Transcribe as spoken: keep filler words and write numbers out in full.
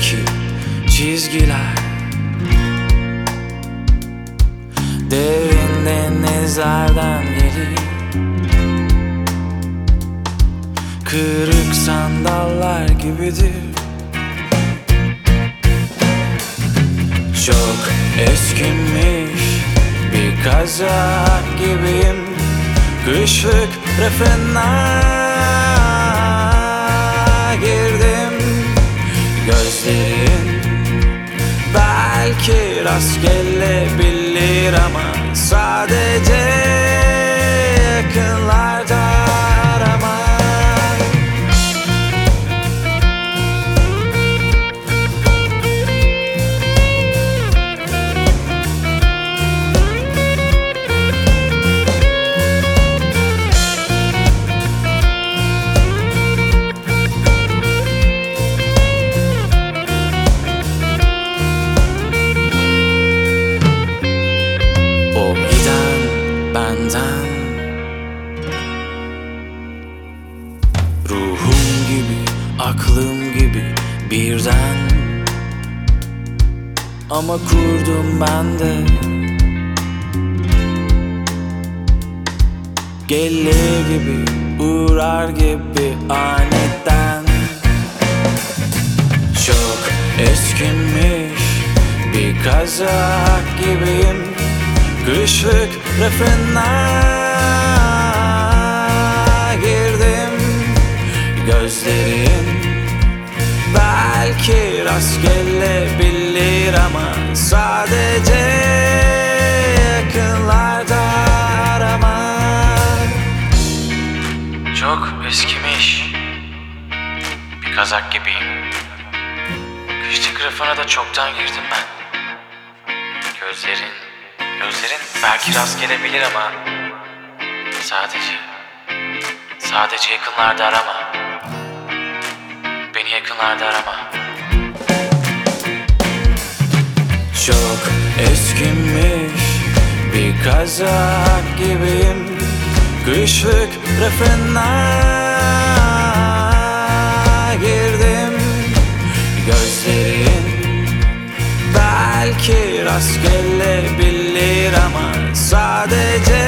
yüzündeki çizgiler derin denizlerden gelir. Kırık sandallar gibidir. Çok eskimiş bir kazak gibiyim. Kışlık refrenler girdim. Gözlerin belki rastgele bilir ama sadece yakınlarda arama. Ruhum gibi, aklım gibi birden, ama kurdum ben de. Gelir gibi, uğrar gibi aniden. Çok eskimiş bir kazak gibiyim. Kışlık refrenler girdim. Gözlerin belki rastgele bilir ama sadece yakınlarda arama. Çok eskimiş bir kazak gibiyim. Kışlık rafına da çoktan girdim ben. Gözlerin, gözlerin belki rast gelebilir ama sadece, sadece yakınlarda arama. Beni yakınlarda arama. Çok eskimiş bir kazak gibiyim. Kışlık refrenler girdim. Gözlerin belki rastgele bilir ama sadece